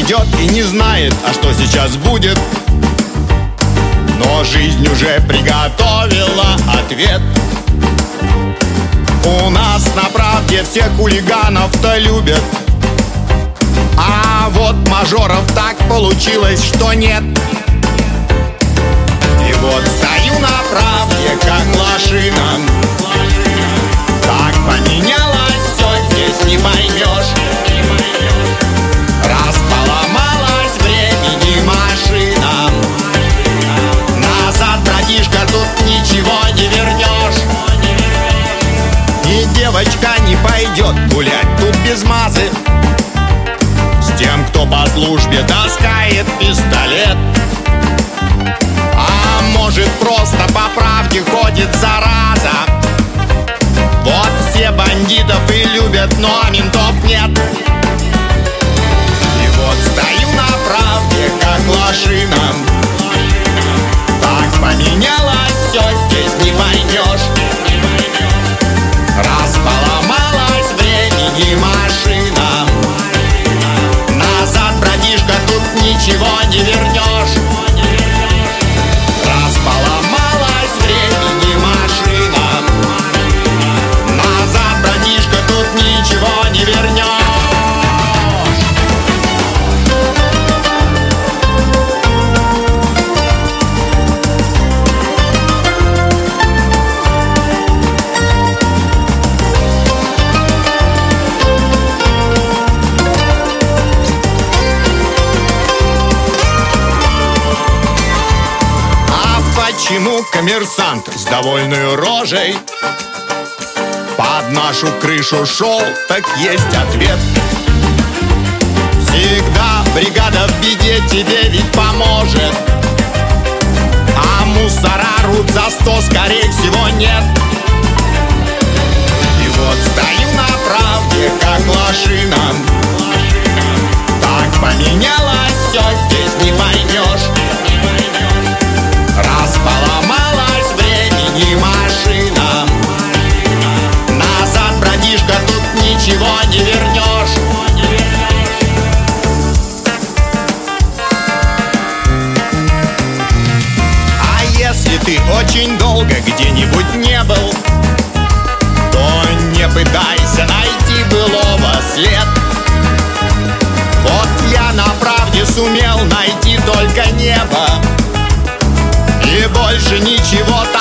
идет и не знает, а что сейчас будет. Но жизнь уже приготовила ответ. У нас на правде всех хулиганов-то любят, а вот мажоров так получилось, что нет. И вот стою на правде, как машина. Так поменялось все, здесь не поймешь. Раз поломалась времени машина, назад, братишка, тут ничего не вернешь. И девочка не пойдет гулять тут без мазы с тем, кто по службе таскает пистолет. А может, просто по правде ходит зараза. Вот все бандитов и любят, но ментов нет. И вот стою на правде, как лошина. Так поменялось все, здесь не поймешь. Раз поломалась времени машина, назад, братишка, тут ничего не вернешь. Раз поломалась времени машина, назад, братишка, тут ничего не вернешь. Почему коммерсант с довольной рожей под нашу крышу шел, так есть ответ. Всегда бригада в беде тебе ведь поможет, а мусора рут за 100, скорее всего, нет. И вот стою на правде, как лошина. Так поменялось все, здесь не поймешь. Раз поломалась времени машина, назад, братишка, тут ничего не вернешь. А если ты очень долго где-нибудь не был, то не пытайся найти былого след. Вот я на правде сумел найти только небо, и больше ничего